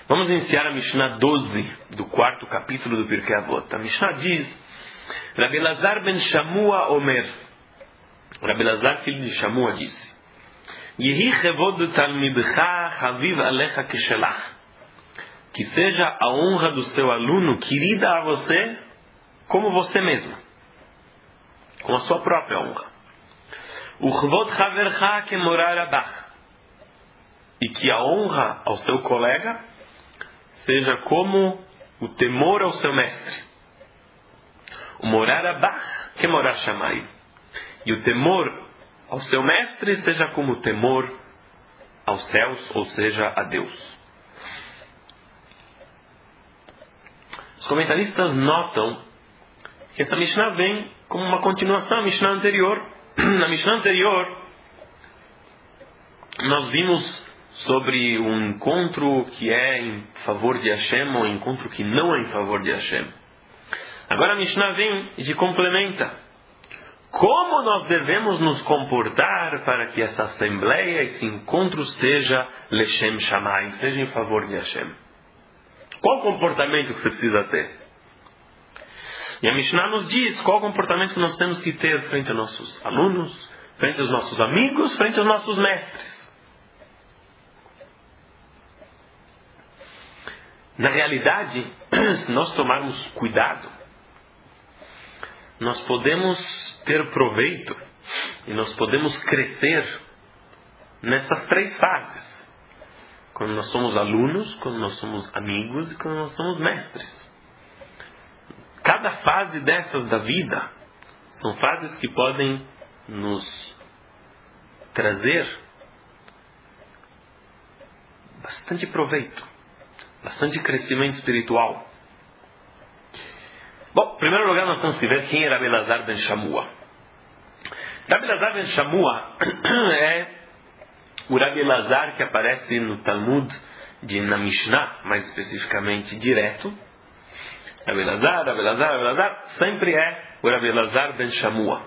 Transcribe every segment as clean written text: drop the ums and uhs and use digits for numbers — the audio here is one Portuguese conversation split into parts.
Vamos iniciar a Mishnah 12 do quarto capítulo do Pirkei Avot. A Mishnah diz: Rabi Elazar ben Shamua Omer. Rabi Elazar, filho de Shamua, disse: Yehi chevod talmidcha chaviv alecha keshelach. Que seja a honra do seu aluno querida a você como você mesmo, com a sua própria honra. Uchvod chavercha kemorar abach. E que a honra ao seu colega seja como o temor ao seu mestre. O morar abach que morar chamai. E o temor ao seu mestre seja como o temor aos céus, ou seja, a Deus. Os comentaristas notam que essa Mishnah vem como uma continuação da Mishnah anterior. Na Mishnah anterior, nós vimos sobre um encontro que é em favor de Hashem ou um encontro que não é em favor de Hashem. Agora a Mishnah vem e complementa. Como nós devemos nos comportar para que essa assembleia, esse encontro seja Leshem Shamayim, seja em favor de Hashem? Qual o comportamento que você precisa ter? E a Mishnah nos diz qual o comportamento que nós temos que ter frente aos nossos alunos, frente aos nossos amigos, frente aos nossos mestres. Na realidade, se nós tomarmos cuidado, nós podemos ter proveito e nós podemos crescer nessas três fases. Quando nós somos alunos, quando nós somos amigos e quando nós somos mestres. Cada fase dessas da vida são fases que podem nos trazer bastante proveito. Bastante crescimento espiritual. Bom, em primeiro lugar nós temos que ver quem é Rabi Elazar ben Shamua. Rabi Elazar ben Shamua é o Rabi Elazar que aparece no Talmud na Mishnah, mais especificamente direto. Rabi Elazar, sempre é o Rabi Elazar ben Shamua.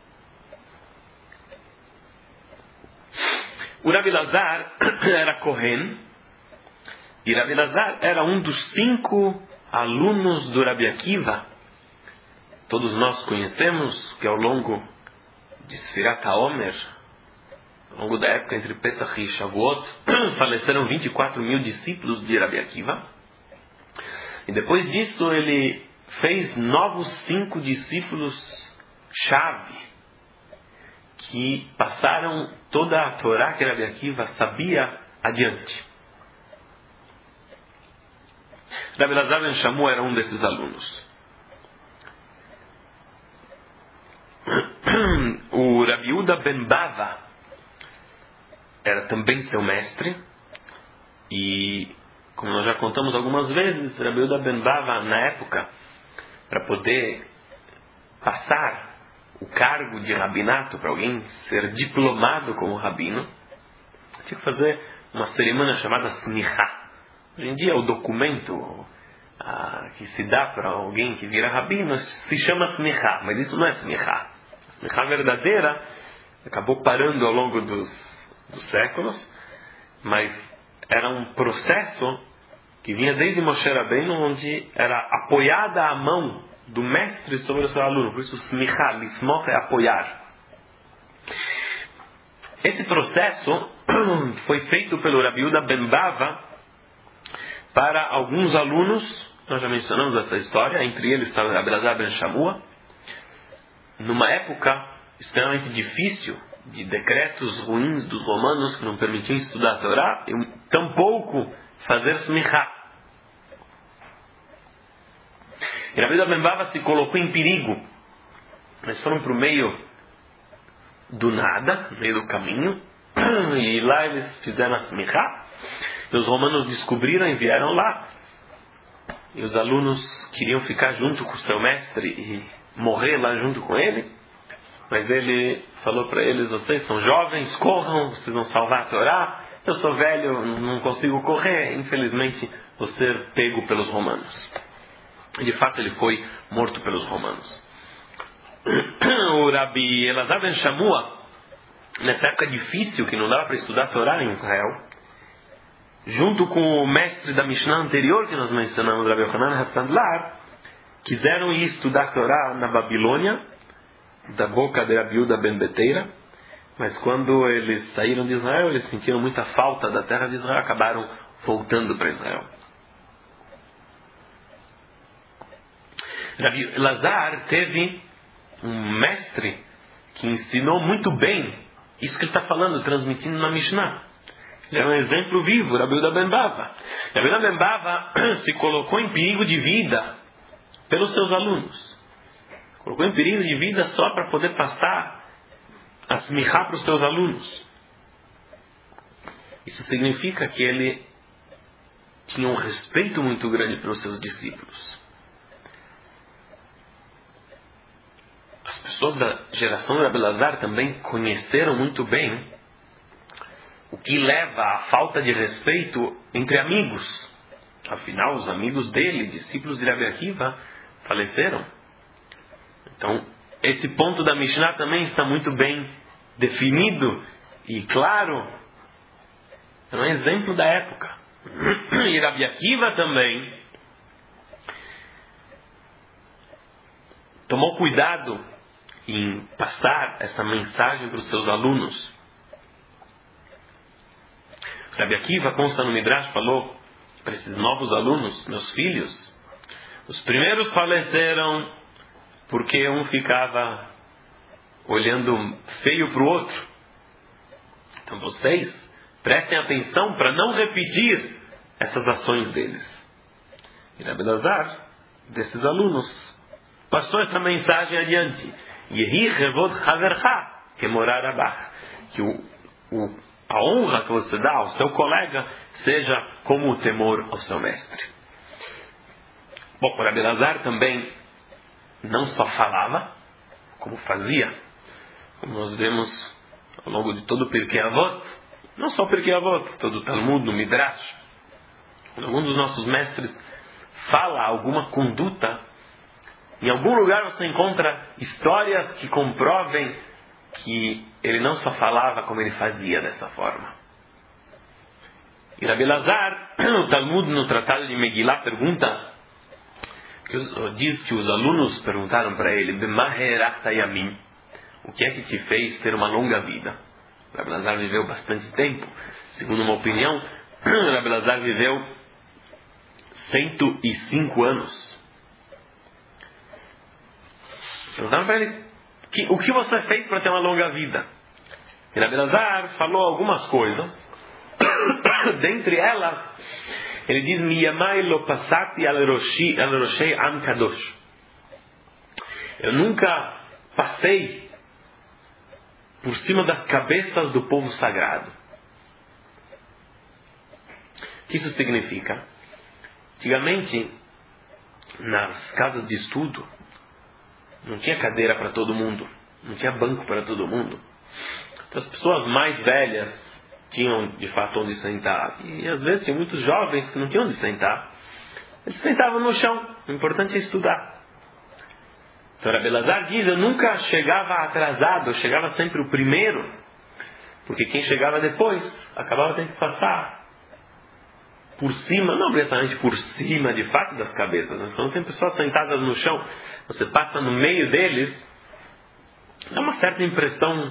O Rabi Elazar era Kohen. E Rabi Elazar era um dos 5 alunos do Rabi Akiva. Todos nós conhecemos que ao longo de Sfirat HaOmer, ao longo da época entre Pesach e Shavuot, faleceram 24 mil discípulos de Rabi Akiva. E depois disso ele fez novos 5 discípulos-chave, que passaram toda a Torá que Rabi Akiva sabia adiante. Rabi Elazar ben Shamua era um desses alunos. O Rabi Yehuda ben Bava era também seu mestre. E, como nós já contamos algumas vezes, Rabi Yehuda ben Bava, na época, para poder passar o cargo de rabinato para alguém ser diplomado como rabino, tinha que fazer uma cerimônia chamada Smichá. Hoje em dia o documento que se dá para alguém que vira rabino se chama Smichá, mas isso não é Smichá. A Smichá verdadeira acabou parando ao longo dos séculos, mas era um processo que vinha desde Moshe Rabbeinu, onde era apoiada a mão do mestre sobre o seu aluno. Por isso Smichá, Lismoch é apoiar. Esse processo foi feito pelo Rabi Yehuda ben Bava para alguns alunos. Nós já mencionamos essa história. Entre eles estava Rabi Elazar ben Shamua, numa época extremamente difícil, de decretos ruins dos romanos que não permitiam estudar a Torá e tampouco fazer smichá. E Rabi Yehuda ben Bava se colocou em perigo. Eles foram para o meio do nada, no meio do caminho, e lá eles fizeram a smichá. E os romanos descobriram e vieram lá. E os alunos queriam ficar junto com o seu mestre e morrer lá junto com ele. Mas ele falou para eles: vocês são jovens, corram, vocês vão salvar a Torá. Eu sou velho, não consigo correr. Infelizmente, vou ser pego pelos romanos. E de fato ele foi morto pelos romanos. O Rabi Elazar ben Shamua, nessa época difícil, que não dava para estudar a Torá em Israel, junto com o mestre da Mishnah anterior que nós mencionamos, Rabbi Yochanan Hassandlar, quiseram ir estudar a Torá na Babilônia, da boca de Rabbi Yehuda ben Beteira, mas quando eles saíram de Israel, eles sentiram muita falta da terra de Israel, acabaram voltando para Israel. Rabbi Elazar teve um mestre que ensinou muito bem isso que ele está falando, transmitindo na Mishnah. Ele é um exemplo vivo, Rabbi Yehuda ben Bava. Rabbi Yehuda ben Bava se colocou em perigo de vida pelos seus alunos. Colocou em perigo de vida só para poder passar a smihá para os seus alunos. Isso significa que ele tinha um respeito muito grande pelos seus discípulos. As pessoas da geração de Rabbi Elazar também conheceram muito bem o que leva à falta de respeito entre amigos. Afinal, os amigos dele, discípulos de Rabbi Akiva, faleceram. Então, esse ponto da Mishnah também está muito bem definido e claro. É um exemplo da época. E Rabbi Akiva também tomou cuidado em passar essa mensagem para os seus alunos. Rabbi Akiva, consta no Midrash, falou para esses novos alunos, meus filhos, os primeiros faleceram porque um ficava olhando feio para o outro. Então vocês prestem atenção para não repetir essas ações deles. E Rabbi Elazar, desses alunos, passou essa mensagem adiante. Yehi revod chavercha kemorar abach. Que a honra que você dá ao seu colega seja como o temor ao seu mestre. Bom, o Rabbi Elazar também não só falava, como fazia. Como nós vemos ao longo de todo o Pirkei Avot, não só o Pirkei Avot, todo o Talmud, no Midrash. Quando algum dos nossos mestres fala alguma conduta, em algum lugar você encontra histórias que comprovem que ele não só falava, como ele fazia dessa forma. E Rabbi Elazar, o Talmud, no Tratado de Megillah, pergunta, diz que os alunos perguntaram para ele, o que é que te fez ter uma longa vida? Rabbi Elazar viveu bastante tempo. Segundo uma opinião, Rabbi Elazar viveu 105 anos. Perguntaram para ele, o que você fez para ter uma longa vida? E Rabbi Elazar falou algumas coisas. Dentre elas, ele diz, Miyamai lo passati al roshei am kadosh. Eu nunca passei por cima das cabeças do povo sagrado. O que isso significa? Antigamente, nas casas de estudo, não tinha cadeira para todo mundo, não tinha banco para todo mundo. Então, as pessoas mais velhas tinham de fato onde sentar. E às vezes tinha muitos jovens que não tinham onde sentar. Eles sentavam no chão. O importante é estudar. Então Rabbi Elazar diz, eu nunca chegava atrasado, eu chegava sempre o primeiro. Porque quem chegava depois acabava tendo que passar por cima, não exatamente por cima de fato das cabeças, mas quando tem pessoas sentadas no chão, você passa no meio deles, dá uma certa impressão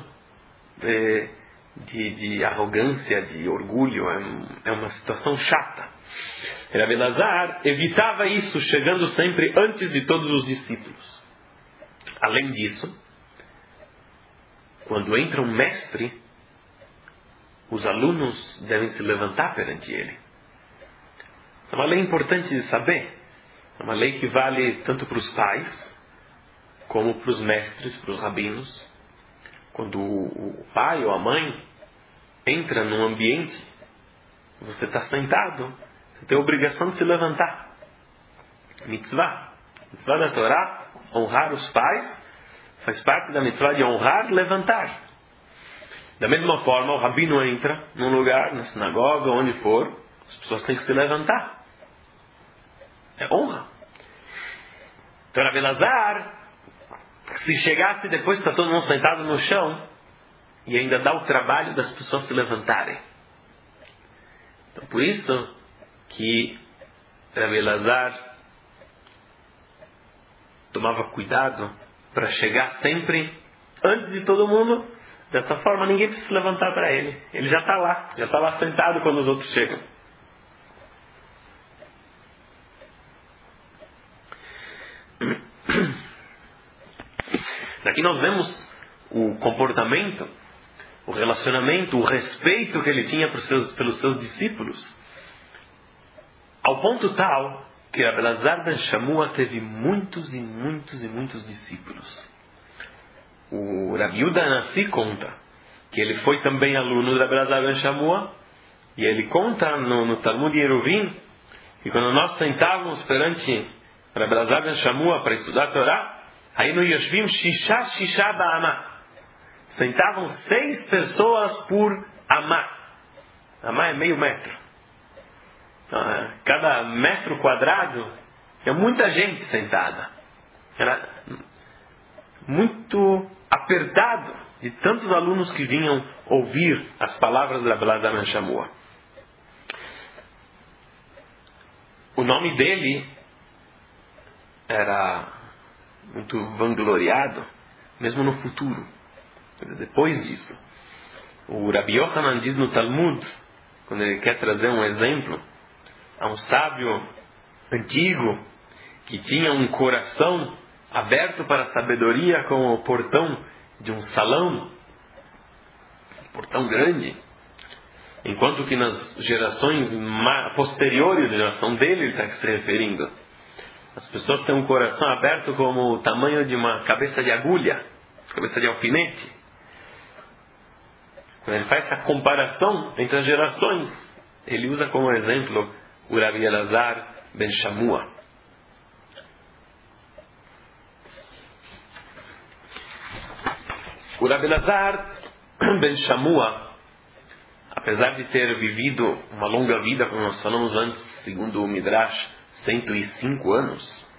de arrogância, de orgulho, é uma situação chata. Rabbi Elazar evitava isso, chegando sempre antes de todos os discípulos. Além disso, quando entra um mestre, os alunos devem se levantar perante ele. É uma lei importante de saber. É uma lei que vale tanto para os pais, como para os mestres, para os rabinos. Quando o pai ou a mãe entra num ambiente, você está sentado, você tem a obrigação de se levantar. Mitzvah. Mitzvah da Torá, honrar os pais, faz parte da mitzvah de honrar, levantar. Da mesma forma, o rabino entra num lugar, na sinagoga, onde for, as pessoas têm que se levantar. É honra. Então, Rabbi Elazar, se chegasse depois que está todo mundo sentado no chão, e ainda dá o trabalho das pessoas se levantarem. Então, por isso que Rabi Elazar tomava cuidado para chegar sempre antes de todo mundo. Dessa forma ninguém precisa se levantar para ele. Ele já está lá sentado quando os outros chegam. Aqui nós vemos o comportamento, o relacionamento, o respeito que ele tinha pelos seus discípulos, ao ponto tal que Rabi Elazar ben Shamua teve muitos e muitos e muitos discípulos. O Rabi Yehuda Anassi conta que ele foi também aluno de Rabi Elazar ben Shamua, e ele conta no Talmud Yeruvim que quando nós sentávamos perante Rabi Elazar ben Shamua para estudar a Torá, aí no Yoshvim Shisha Ba'amah, sentavam 6 pessoas por amá. Amá é meio metro. Cada metro quadrado é muita gente sentada. Era muito apertado de tantos alunos que vinham ouvir as palavras de Rabi Elazar ben Shamua. O nome dele era muito vangloriado, mesmo no futuro. Depois disso, o Rabi Yochanan diz no Talmud, quando ele quer trazer um exemplo, a um sábio antigo que tinha um coração aberto para a sabedoria como o portão de um salão, um portão grande, enquanto que nas gerações posteriores à geração dele, ele está se referindo, as pessoas têm um coração aberto como o tamanho de uma cabeça de agulha, cabeça de alfinete. Quando ele faz essa comparação entre as gerações, ele usa como exemplo o Rabi Elazar ben Shamua. O Rabi Elazar ben Shamua, apesar de ter vivido uma longa vida, como nós falamos antes, segundo o Midrash, 105 anos,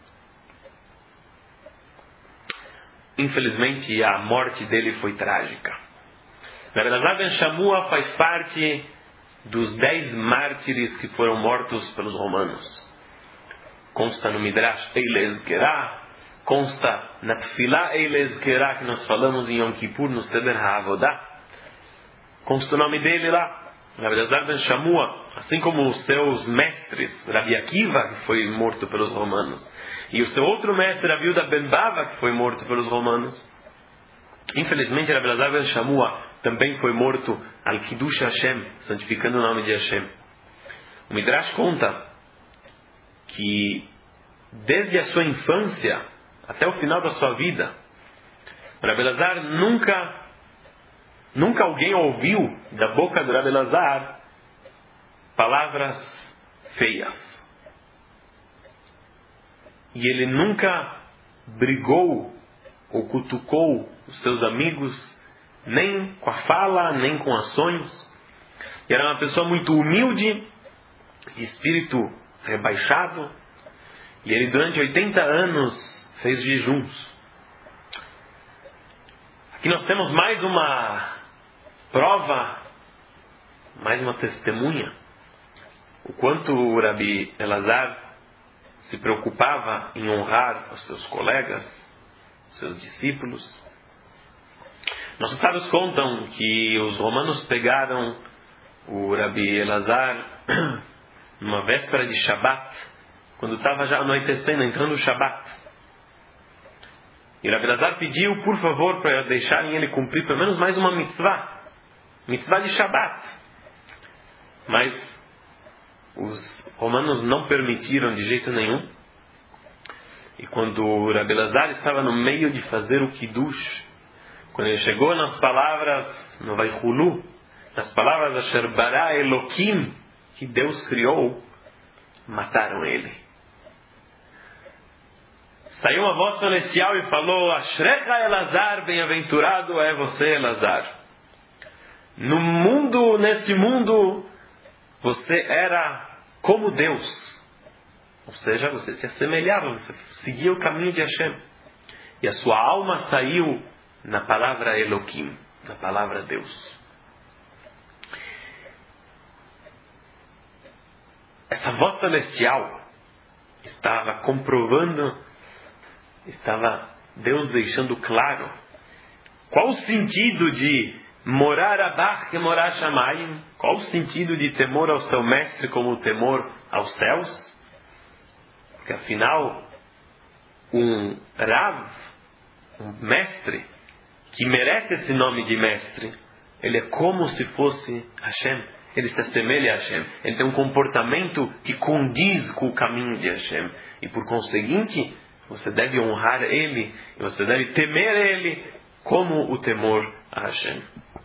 infelizmente a morte dele foi trágica. Rabi Elazar ben Shamua faz parte dos 10 mártires que foram mortos pelos romanos. Consta no Midrash Eilez Gerá, consta na Tfilá Eilez Gerá, que nós falamos em Yom Kippur no Seder HaAvodah. Consta o nome dele lá, Rabi Elazar ben Shamua, assim como os seus mestres, Rabi Akiva, que foi morto pelos romanos, e o seu outro mestre, Rabi Yehuda ben Bava, que foi morto pelos romanos. Infelizmente, Rabi Elazar ben Shamua também foi morto al Kiddush Hashem, santificando o nome de Hashem. O Midrash conta que desde a sua infância até o final da sua vida, Rabi Elazar nunca alguém ouviu da boca do Rabi Elazar palavras feias. E ele nunca brigou ou cutucou os seus amigos, nem com a fala, nem com ações. E era uma pessoa muito humilde, de espírito rebaixado. E ele durante 80 anos fez jejuns. Aqui nós temos mais uma prova, mais uma testemunha, o quanto o Rabi Elazar se preocupava em honrar os seus colegas, os seus discípulos. Nossos sábios contam que os romanos pegaram o Rabi Elazar numa véspera de Shabat, quando estava já anoitecendo, entrando o Shabat. E o Rabi Elazar pediu, por favor, para deixarem ele cumprir pelo menos mais uma mitzvah de Shabat. Mas os romanos não permitiram de jeito nenhum. E quando o Rabi Elazar estava no meio de fazer o Kiddush, quando ele chegou nas palavras, no Vaihulu, nas palavras Asher bara Elokim, que Deus criou, mataram ele. Saiu uma voz celestial e falou: Ashrecha Elazar, bem-aventurado é você, Elazar. Nesse mundo, você era como Deus. Ou seja, você se assemelhava, você seguia o caminho de Hashem. E a sua alma saiu na palavra Eloquim, na palavra Deus. essa voz celestial estava comprovando, estava Deus deixando claro qual o sentido de morar abaixo e morar shamayim, qual o sentido de temor ao seu mestre como o temor aos céus, porque afinal um Rav, um mestre que merece esse nome de mestre, ele é como se fosse Hashem, ele se assemelha a Hashem, ele tem um comportamento que condiz com o caminho de Hashem, e por conseguinte você deve honrar ele, e você deve temer ele como o temor a Hashem.